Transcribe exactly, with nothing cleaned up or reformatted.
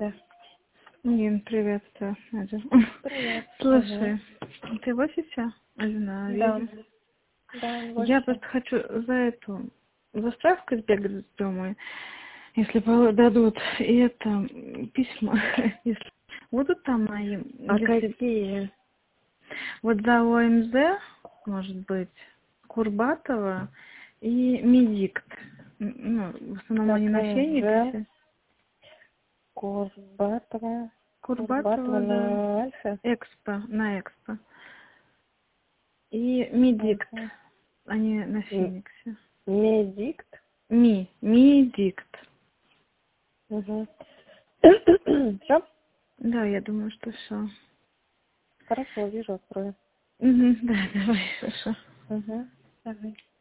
Да. Нин, приветствую, Надя. Привет. Слушай, Угу. ты в офисе или на Да. видео? Да, в Я офисе. просто хочу за эту заставку сбегать домой, если по- дадут. И это м, письма, если будут там мои, А если какие? вот за ОМЗ, может быть, Курбатова и Медикт. М, Ну, в основном они на Так, Фениксе. Курбатова. Курбатова Курбатова, да. на Альфа. Экспо, на Экспо. И Медикт, Угу. они на Фениксе. Медикт. Ми, Медикт. Угу. Все? Да, я думаю, что все. Хорошо, вижу, открою. Угу, да, давай, хорошо. Угу. Давай.